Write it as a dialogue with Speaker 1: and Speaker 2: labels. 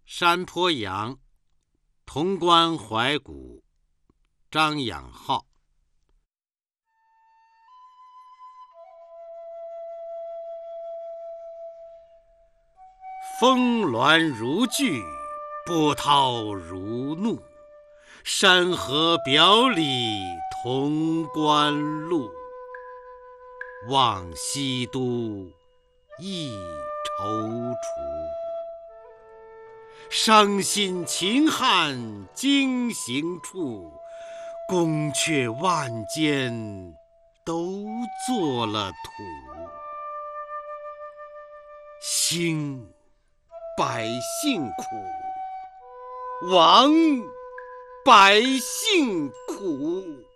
Speaker 1: 山坡羊，潼关怀古，张养浩。峰峦如聚，波涛如怒，山河表里潼关路。望西都忆踌躇，伤心秦汉经行处，宫阙万间都作了土。兴百姓苦，亡百姓苦。